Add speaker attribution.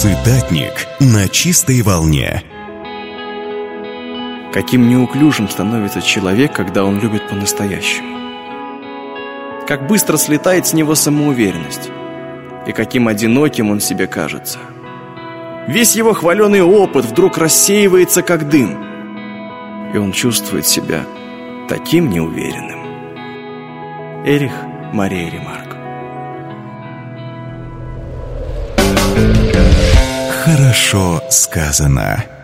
Speaker 1: Цитатник на чистой волне.
Speaker 2: Каким неуклюжим становится человек, когда он любит по-настоящему. Как быстро слетает с него самоуверенность. И каким одиноким он себе кажется. Весь его хваленый опыт вдруг рассеивается, как дым. И он чувствует себя таким неуверенным. Эрих Мария Ремарк.
Speaker 1: Хорошо сказано.